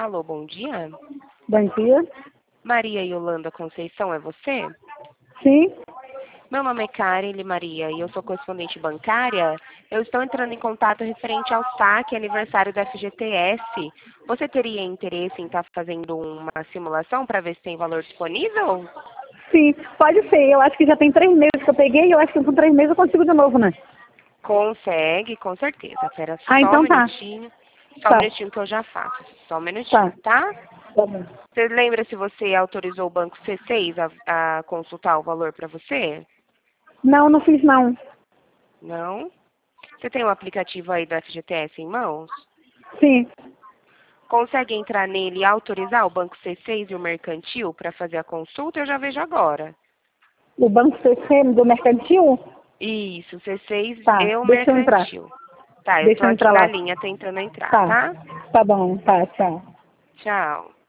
Alô, bom dia. Bom dia. Maria Yolanda Conceição, é você? Sim, Meu nome é Karen Maria e eu sou correspondente bancária. Eu estou entrando em contato referente ao saque aniversário da FGTS. Você teria interesse em estar fazendo uma simulação para ver se tem valor disponível? sim, pode ser. Eu acho que já tem 3 meses que eu peguei e eu acho que com 3 meses eu consigo de novo, né? Consegue, com certeza. Espera Ah, só um então tá. minutinho. Só um Tá, minutinho que eu já faço. Só um tá. minutinho, tá? Tá bom. Você lembra se você autorizou o banco C6 a consultar o valor para você? Não, não fiz não. Não? Você tem o aplicativo aí do FGTS em mãos? Sim. Consegue entrar nele e autorizar o Banco C6 e o Mercantil para fazer a consulta? Eu já vejo agora. O Banco CC do Mercantil? Isso, C6 Tá, e o deixa eu entrar. Mercantil. Tá, eu tô Deixa eu aqui entrar na lá. linha tentando entrar, Tá. tá? Tá bom, tá, tchau. Tchau.